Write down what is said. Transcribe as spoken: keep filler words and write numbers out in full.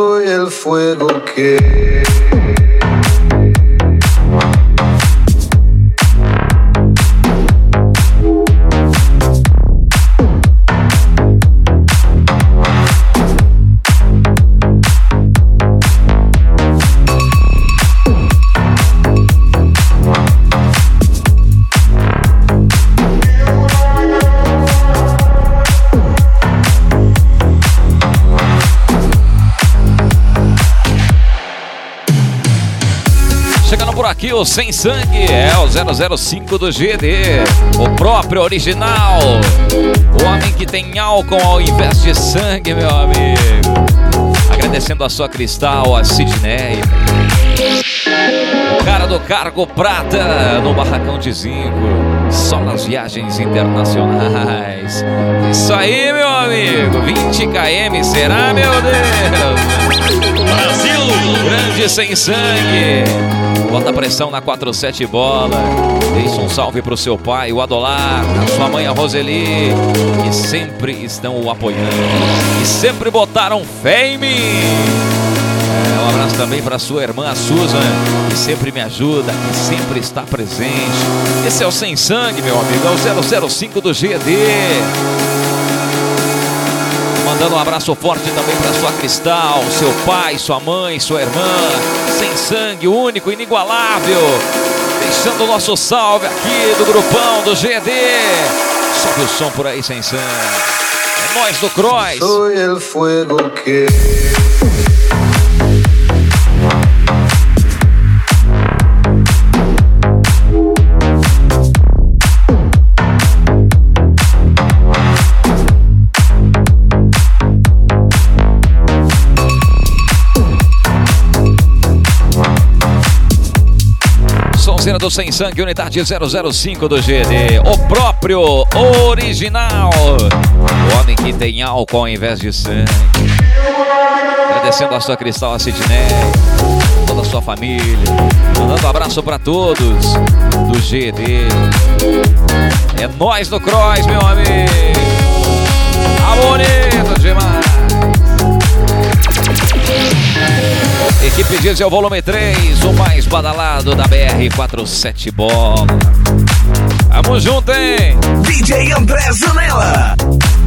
Soy el fuego que aqui o Sem Sangue, é o zero zero cinco do G D, o próprio original, o homem que tem álcool ao invés de sangue, meu amigo. Agradecendo a sua Cristal, a Sidney, o cara do Cargo Prata no Barracão de Zinco, só nas viagens internacionais. Isso aí, meu amigo, vinte quilômetros, será, meu Deus? Brasil, grande Sem Sangue. Bota pressão na quatro sete bola. Deixa um salve pro seu pai, o Adolar, a sua mãe, a Roseli, que sempre estão o apoiando e sempre botaram fé em mim. É, um abraço também para sua irmã, a Susan, que sempre me ajuda, que sempre está presente. Esse é o Sem Sangue, meu amigo, é o zero zero cinco do G D. Mandando um abraço forte também para sua Cristal, seu pai, sua mãe, sua irmã. Sem Sangue, único, inigualável. Deixando o nosso salve aqui do grupão do G D. Sobe o som por aí, Sem Sangue. É nós do Cross. Soy el fuego que do Sem Sangue, unidade zero zero cinco do G D, o próprio original, o homem que tem álcool ao invés de sangue. Agradecendo a sua Cristal, a Sidney, toda a sua família, mandando um abraço para todos do G D. É nós do Cross, meu amigo. Tá bonito demais. Equipe Diesel volume três, o mais badalado da B R quarenta e sete bola. Tamo junto, hein? D J André Zanella.